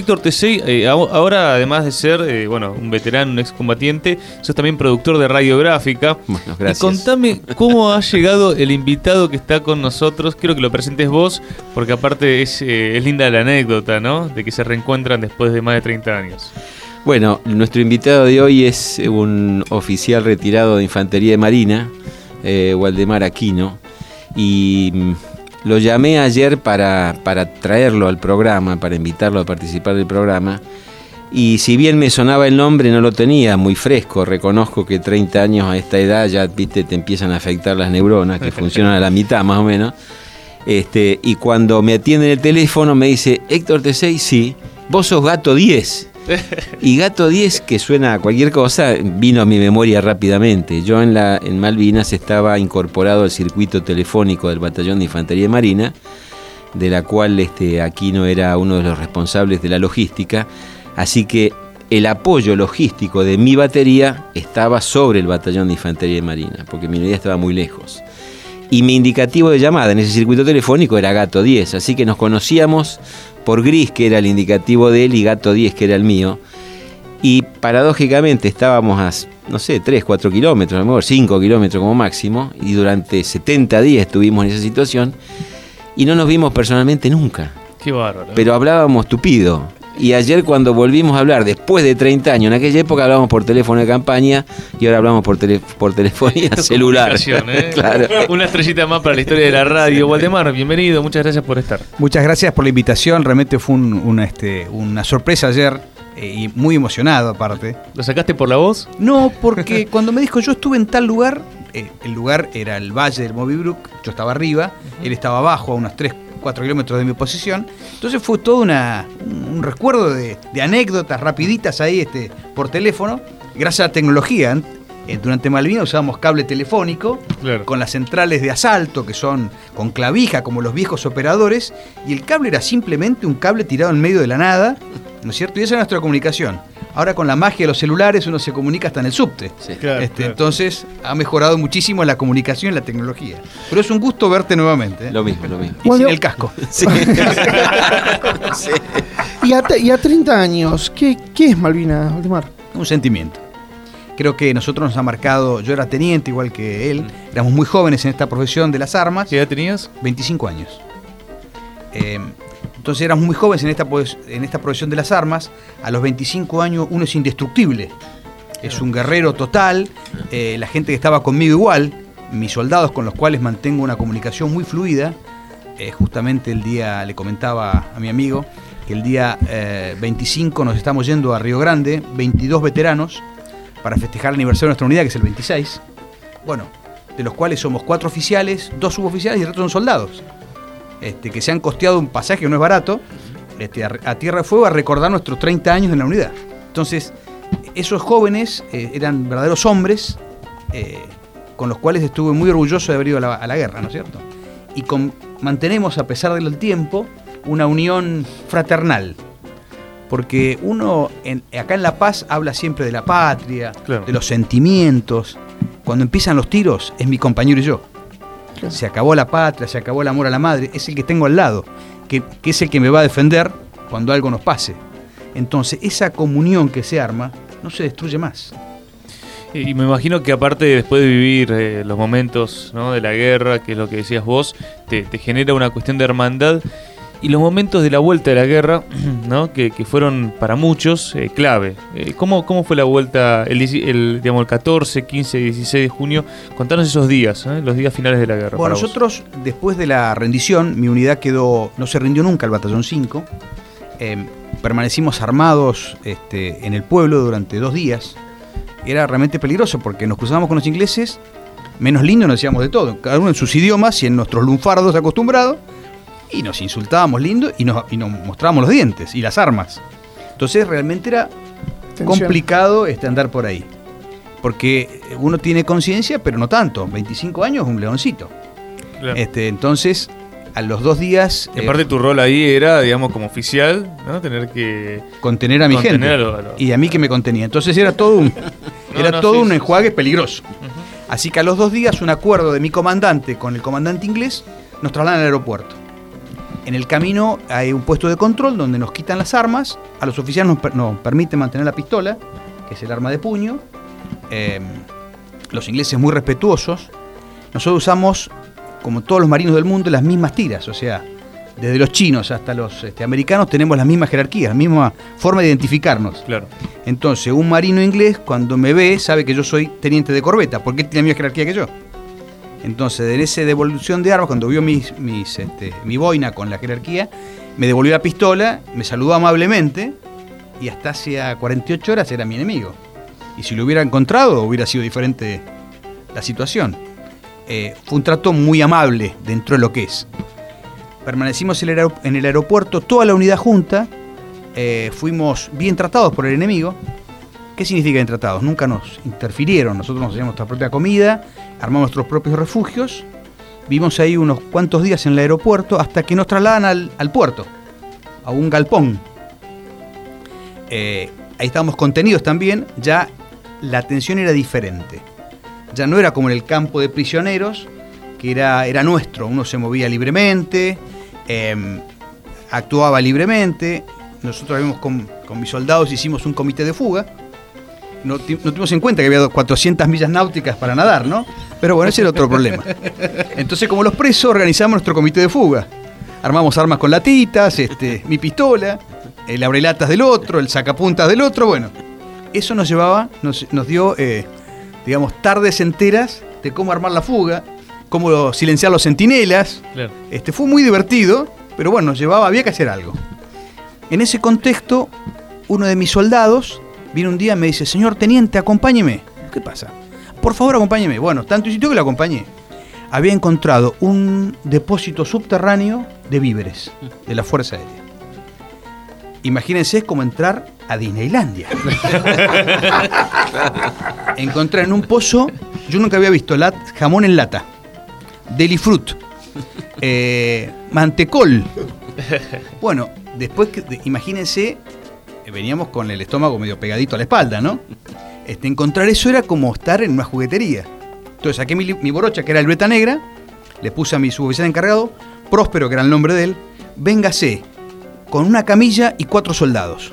Héctor Tesey, ahora además de ser un veterano, un excombatiente, sos también productor de radiográfica. Bueno, gracias. Y contame cómo ha llegado el invitado que está con nosotros. Quiero que lo presentes vos, porque aparte es linda la anécdota, ¿no? De que se reencuentran después de más de 30 años. Bueno, nuestro invitado de hoy es un oficial retirado de Infantería de Marina, Waldemar Aquino, y lo llamé ayer para traerlo al programa, para invitarlo a participar del programa, y si bien me sonaba el nombre, no lo tenía muy fresco. Reconozco que 30 años a esta edad ya, viste, te empiezan a afectar las neuronas, que funcionan a la mitad más o menos. Y cuando me atiende el teléfono me dice: Héctor Tesey, sí, vos sos Gato 10. Y Gato 10, que suena a cualquier cosa, vino a mi memoria rápidamente. Yo en Malvinas estaba incorporado al circuito telefónico del Batallón de Infantería de Marina, de la cual Aquino era uno de los responsables de la logística, así que el apoyo logístico de mi batería estaba sobre el Batallón de Infantería de Marina, porque mi unidad estaba muy lejos. Y mi indicativo de llamada en ese circuito telefónico era Gato 10, así que nos conocíamos por Gris, que era el indicativo de él, y Gato 10, que era el mío. Y paradójicamente estábamos a, 3, 4 kilómetros, a lo mejor 5 kilómetros como máximo, y durante 70 días estuvimos en esa situación, y no nos vimos personalmente nunca. Qué bárbaro. Pero hablábamos tupido. Y ayer, cuando volvimos a hablar, después de 30 años, en aquella época hablábamos por teléfono de campaña y ahora hablamos por telefonía celular. Claro. Una estrellita más para la historia de la radio. Waldemar, bienvenido, muchas gracias por estar. Muchas gracias por la invitación, realmente fue una sorpresa ayer y muy emocionado aparte. ¿Lo sacaste por la voz? No, porque cuando me dijo yo estuve en tal lugar, el lugar era el Valle del Movibruc, yo estaba arriba, él estaba abajo a unos 3-4 kilómetros de mi posición. Entonces fue todo un recuerdo de anécdotas rapiditas ahí por teléfono. Gracias a la tecnología, durante Malvinas usábamos cable telefónico, claro, con las centrales de asalto que son con clavija como los viejos operadores, y el cable era simplemente un cable tirado en medio de la nada, ¿no es cierto? Y esa era nuestra comunicación. Ahora con la magia de los celulares uno se comunica hasta en el subte. Sí, claro, claro. Entonces ha mejorado muchísimo la comunicación y la tecnología. Pero es un gusto verte nuevamente. Lo mismo. Y sin el casco. Sí. Sí. Y a 30 años, ¿qué es Malvinas, Waldemar? Un sentimiento. Creo que nosotros nos ha marcado, yo era teniente igual que él, éramos muy jóvenes en esta profesión de las armas. ¿Qué edad tenías? 25 años. Entonces éramos muy jóvenes en esta profesión de las armas. A los 25 años uno es indestructible, es un guerrero total. La gente que estaba conmigo igual, mis soldados con los cuales mantengo una comunicación muy fluida. Justamente el día, le comentaba a mi amigo, que el día 25 nos estamos yendo a Río Grande, 22 veteranos, para festejar el aniversario de nuestra unidad, que es el 26. Bueno, de los cuales somos 4 oficiales, 2 suboficiales y el resto son soldados. Que se han costeado un pasaje que no es barato, a Tierra de Fuego, a recordar nuestros 30 años en la unidad. Entonces, esos jóvenes eran verdaderos hombres, con los cuales estuve muy orgulloso de haber ido a la guerra, ¿no es cierto? Y mantenemos, a pesar del tiempo, una unión fraternal. Porque uno, acá en La Paz, habla siempre de la patria, claro, de los sentimientos. Cuando empiezan los tiros, es mi compañero y yo. Claro. Se acabó la patria, se acabó el amor a la madre, es el que tengo al lado, que es el que me va a defender cuando algo nos pase. Entonces, esa comunión que se arma no se destruye más. Y me imagino que aparte, después de vivir los momentos, ¿no?, de la guerra, que es lo que decías vos, te genera una cuestión de hermandad. Y los momentos de la vuelta de la guerra, ¿no?, que fueron para muchos clave. ¿Cómo fue la vuelta el 14, 15, 16 de junio? Contanos esos días, los días finales de la guerra. Bueno, nosotros, después de la rendición, mi unidad no se rindió nunca, el Batallón 5. Permanecimos armados en el pueblo durante 2 días. Era realmente peligroso porque nos cruzábamos con los ingleses, menos lindo, nos decíamos de todo, cada uno en sus idiomas y en nuestros lunfardos acostumbrados. Y nos insultábamos lindo y nos mostrábamos los dientes y las armas. Entonces realmente era complicado andar por ahí. Porque uno tiene conciencia, pero no tanto. 25 años es un leoncito. Claro. Entonces, a los 2 días... Y aparte tu rol ahí era, digamos, como oficial, ¿no? Tener que... Contener a mi gente. Y a mí que me contenía. Entonces era todo un enjuague peligroso. Uh-huh. Así que a los 2 días un acuerdo de mi comandante con el comandante inglés nos trasladan al aeropuerto. En el camino hay un puesto de control donde nos quitan las armas, a los oficiales nos permiten mantener la pistola, que es el arma de puño. Los ingleses muy respetuosos. Nosotros usamos, como todos los marinos del mundo, las mismas tiras, o sea, desde los chinos hasta los americanos tenemos las mismas jerarquías, la misma forma de identificarnos. Claro. Entonces, un marino inglés, cuando me ve, sabe que yo soy teniente de corbeta, porque él tiene la misma jerarquía que yo. Entonces, en esa devolución de armas, cuando vio mi boina con la jerarquía, me devolvió la pistola, me saludó amablemente, y hasta hace 48 horas era mi enemigo. Y si lo hubiera encontrado, hubiera sido diferente la situación. Fue un trato muy amable dentro de lo que es. Permanecimos en el aeropuerto, toda la unidad junta, fuimos bien tratados por el enemigo. ¿Qué significa bien tratados? Nunca nos interfirieron, nosotros nos hacíamos nuestra propia comida, armamos nuestros propios refugios, vivimos ahí unos cuantos días en el aeropuerto hasta que nos trasladan al puerto, a un galpón. Ahí estábamos contenidos también, ya la atención era diferente. Ya no era como en el campo de prisioneros, que era nuestro, uno se movía libremente, actuaba libremente. Nosotros con mis soldados hicimos un comité de fuga. No tuvimos en cuenta que había 400 millas náuticas para nadar, ¿no? Pero bueno, ese era otro problema. Entonces, como los presos, organizamos nuestro comité de fuga. Armamos armas con latitas, mi pistola, el abrelatas del otro, el sacapuntas del otro, bueno. Eso nos dio, digamos, tardes enteras de cómo armar la fuga, cómo silenciar los centinelas. Claro. Fue muy divertido, pero bueno, había que hacer algo. En ese contexto, uno de mis soldados viene un día y me dice: señor teniente, acompáñeme. ¿Qué pasa? Por favor, acompáñeme. Bueno, tanto insistió que lo acompañé. Había encontrado un depósito subterráneo de víveres de la Fuerza Aérea. Imagínense, es como entrar a Disneylandia. Encontré en un pozo, yo nunca había visto jamón en lata, deli fruit, mantecol. Bueno, después, imagínense, veníamos con el estómago medio pegadito a la espalda, ¿no? Encontrar eso era como estar en una juguetería. Entonces saqué mi borocha, que era el Beta Negra, le puse a mi suboficial encargado, Próspero, que era el nombre de él, véngase, con una camilla y 4 soldados.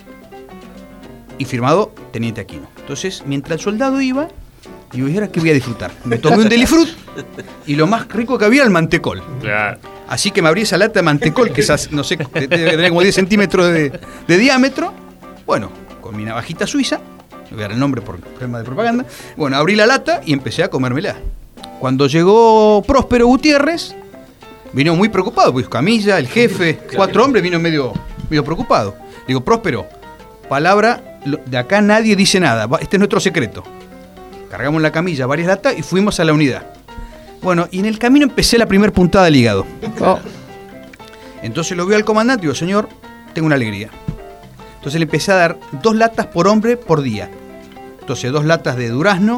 Y firmado Teniente Aquino. Entonces, mientras el soldado iba, digo, ¿y ahora qué voy a disfrutar? Me tomé un deli fruit y lo más rico que había era el mantecol. Claro. Así que me abrí esa lata de mantecol, que esas, no sé, tenía como 10 centímetros de diámetro. Bueno, con mi navajita suiza, no voy a dar el nombre por problema de propaganda. Bueno, abrí la lata y empecé a comérmela. Cuando llegó Próspero Gutiérrez, vino muy preocupado, pues Camilla, el jefe, 4 hombres, vino medio preocupado. Digo, Próspero, palabra, de acá nadie dice nada, este es nuestro secreto. Cargamos la camilla, varias latas y fuimos a la unidad. Bueno, y en el camino empecé la primera puntada del hígado. Oh. Entonces lo vio al comandante y digo, señor, tengo una alegría. Entonces le empecé a dar 2 latas por hombre por día. Entonces 2 latas de durazno,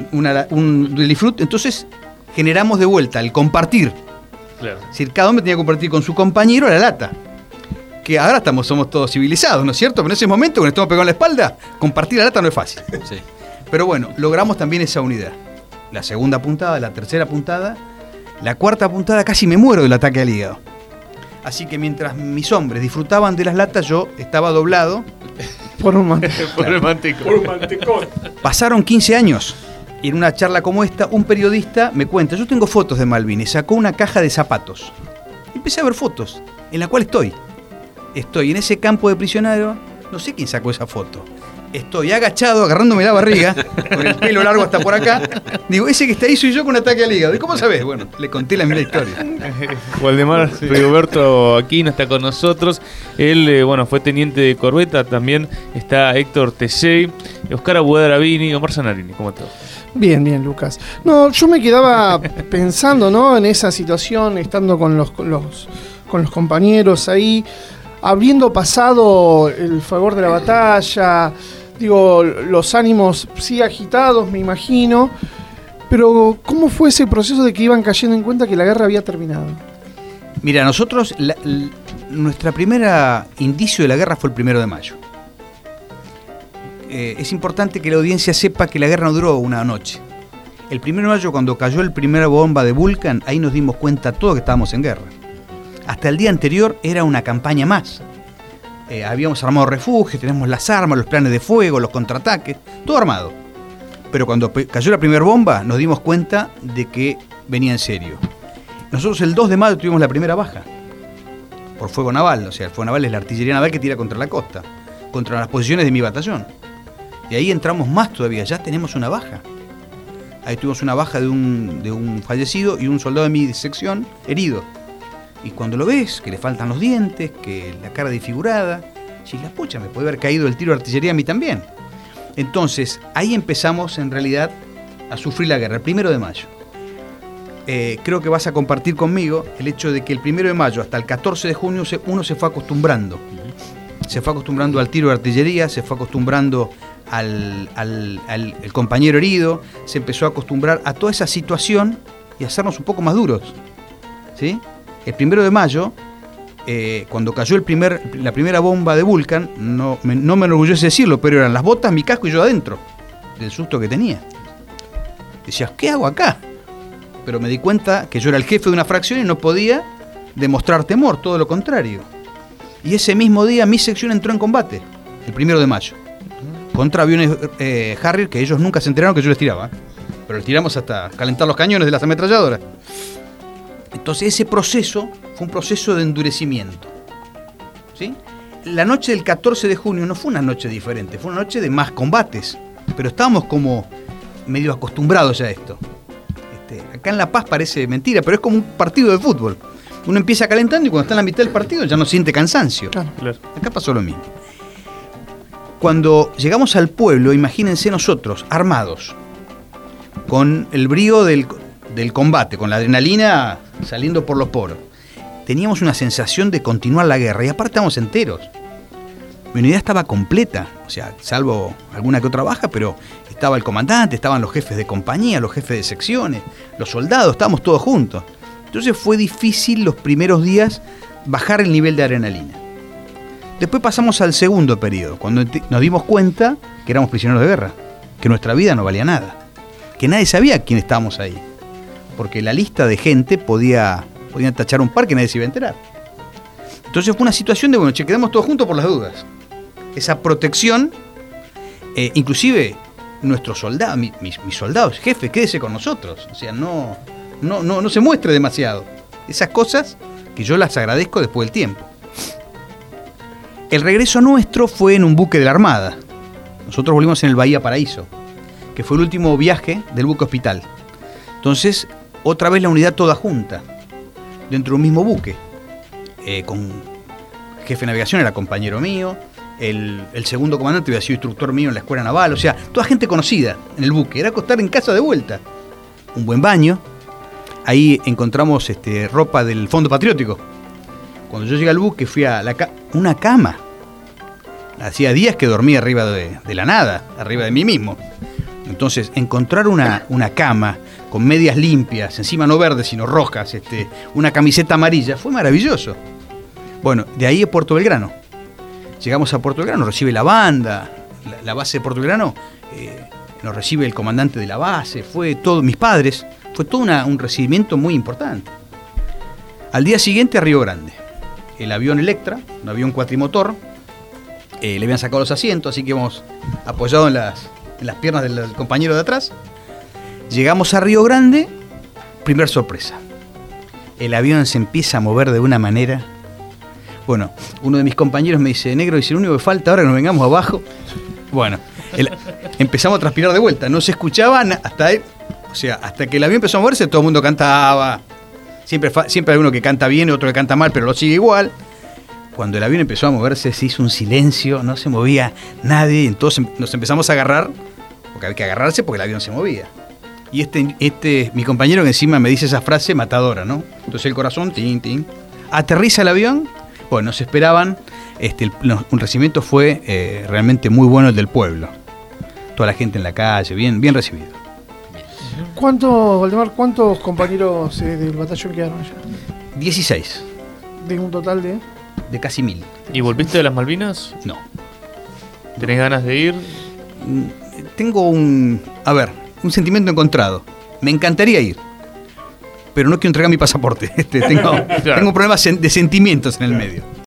un deli fruit. Entonces generamos de vuelta el compartir. Claro. Es decir, cada hombre tenía que compartir con su compañero la lata. Que ahora somos todos civilizados, ¿no es cierto? Pero en ese momento, con el estómago pegado en la espalda, compartir la lata no es fácil. Sí. Pero bueno, logramos también esa unidad. La segunda puntada, la tercera puntada, la cuarta puntada casi me muero del ataque al hígado. Así que mientras mis hombres disfrutaban de las latas, yo estaba doblado por un mantecol. Por el mantecol. Pasaron 15 años y en una charla como esta, un periodista me cuenta, yo tengo fotos de Malvinas, sacó una caja de zapatos. Empecé a ver fotos, en la cual estoy en ese campo de prisioneros, no sé quién sacó esa foto. Estoy agachado, agarrándome la barriga, con el pelo largo hasta por acá. Digo, ese que está ahí soy yo con ataque al hígado. ¿Y cómo sabés? Bueno, le conté la misma historia. Waldemar Rigoberto Aquino está con nosotros. Él, fue teniente de corbeta. También está Héctor Tessey, Oscar Abudarabini, Omar Zanarini. ¿Cómo estás? Bien, Lucas. No, yo me quedaba pensando, ¿no? En esa situación, estando con los compañeros ahí, habiendo pasado el fragor de la batalla. Digo, los ánimos sí agitados, me imagino, pero ¿cómo fue ese proceso de que iban cayendo en cuenta que la guerra había terminado? Mira, nosotros, nuestra primera indicio de la guerra fue el 1 de mayo. Es importante que la audiencia sepa que la guerra no duró una noche. El 1 de mayo, cuando cayó la primera bomba de Vulcan, ahí nos dimos cuenta todos que estábamos en guerra. hasta el día anterior era una campaña más. Habíamos armado refugios, tenemos las armas, los planes de fuego, los contraataques, todo armado. Pero cuando cayó la primera bomba nos dimos cuenta de que venía en serio. Nosotros el 2 de mayo tuvimos la primera baja por fuego naval. O sea, el fuego naval es la artillería naval que tira contra la costa, contra las posiciones de mi batallón. Y ahí entramos más todavía, ya tenemos una baja. Ahí tuvimos una baja de un fallecido y un soldado de mi sección herido. Y cuando lo ves, que le faltan los dientes, que la cara desfigurada, si la pucha, me puede haber caído el tiro de artillería a mí también. Entonces, ahí empezamos en realidad a sufrir la guerra, el 1 de mayo. Creo que vas a compartir conmigo el hecho de que el 1 de mayo hasta el 14 de junio uno se fue acostumbrando. Se fue acostumbrando al tiro de artillería, se fue acostumbrando al compañero herido, se empezó a acostumbrar a toda esa situación y a hacernos un poco más duros, ¿sí? El 1 de mayo, cuando cayó la primera bomba de Vulcan, no me enorgullece decirlo, pero eran las botas, mi casco y yo adentro, del susto que tenía. Decías, ¿qué hago acá? Pero me di cuenta que yo era el jefe de una fracción y no podía demostrar temor, todo lo contrario. Y ese mismo día mi sección entró en combate, el 1 de mayo, contra aviones Harrier, que ellos nunca se enteraron que yo les tiraba, pero les tiramos hasta calentar los cañones de las ametralladoras. Entonces ese proceso fue un proceso de endurecimiento, ¿sí? La noche del 14 de junio no fue una noche diferente, fue una noche de más combates, pero estábamos como medio acostumbrados ya a esto. Acá en La Paz parece mentira, pero es como un partido de fútbol. Uno empieza calentando y cuando está en la mitad del partido ya no siente cansancio. Claro. Acá pasó lo mismo. Cuando llegamos al pueblo, imagínense nosotros, armados, con el brío del combate, con la adrenalina saliendo por los poros. Teníamos una sensación de continuar la guerra y aparte estábamos enteros. Mi unidad estaba completa, o sea, salvo alguna que otra baja, pero estaba el comandante, estaban los jefes de compañía, los jefes de secciones, los soldados, estábamos todos juntos. Entonces fue difícil los primeros días bajar el nivel de adrenalina. Después pasamos al segundo periodo, cuando nos dimos cuenta que éramos prisioneros de guerra, que nuestra vida no valía nada, que nadie sabía quién estábamos ahí, porque la lista de gente podían tachar un par que nadie se iba a enterar. Entonces fue una situación de, bueno, quedamos todos juntos por las dudas. Esa protección, inclusive nuestros soldados, mis soldados, jefe, quédese con nosotros. O sea, no se muestre demasiado. Esas cosas que yo las agradezco después del tiempo. El regreso nuestro fue en un buque de la Armada. Nosotros volvimos en el Bahía Paraíso, que fue el último viaje del buque hospital. Entonces, otra vez la unidad toda junta, dentro de un mismo buque, con jefe de navegación, era compañero mío, el segundo comandante había sido instructor mío en la escuela naval, o sea, toda gente conocida en el buque, era acostar en casa de vuelta. Un buen baño, ahí encontramos ropa del Fondo Patriótico. Cuando yo llegué al buque fui a una cama. Hacía días que dormía arriba de la nada, arriba de mí mismo. Entonces, encontrar una cama con medias limpias, encima no verdes sino rojas, una camiseta amarilla, fue maravilloso. Bueno, de ahí a Puerto Belgrano. Llegamos a Puerto Belgrano, nos recibe la banda, la base de Puerto Belgrano, nos recibe el comandante de la base, fue todo, mis padres, fue todo un recibimiento muy importante. Al día siguiente a Río Grande, el avión Electra, un avión cuatrimotor, le habían sacado los asientos, así que íbamos apoyados en las piernas del compañero de atrás. Llegamos a Río Grande, primer sorpresa. El avión se empieza a mover de una manera. Bueno, uno de mis compañeros me dice, negro, dice, lo único que falta ahora es que nos vengamos abajo. Bueno, empezamos a transpirar de vuelta, no se escuchaba hasta que el avión empezó a moverse, todo el mundo cantaba. Siempre hay uno que canta bien y otro que canta mal, pero lo sigue igual. Cuando el avión empezó a moverse, se hizo un silencio, no se movía nadie, entonces nos empezamos a agarrar, porque había que agarrarse porque el avión se movía. Y mi compañero que encima me dice esa frase matadora, ¿no? Entonces el corazón, tin, tin. Aterriza el avión. Bueno, nos esperaban, un recibimiento fue realmente muy bueno el del pueblo. Toda la gente en la calle, bien recibido. Valdemar, ¿cuántos compañeros del batallón quedaron allá? 16. ¿De un total de? De casi 1000. ¿Y volviste de las Malvinas? No. ¿Tenés ganas de ir? Tengo un sentimiento encontrado. Me encantaría ir. pero no quiero entregar mi pasaporte. Tengo problemas de sentimientos en el medio.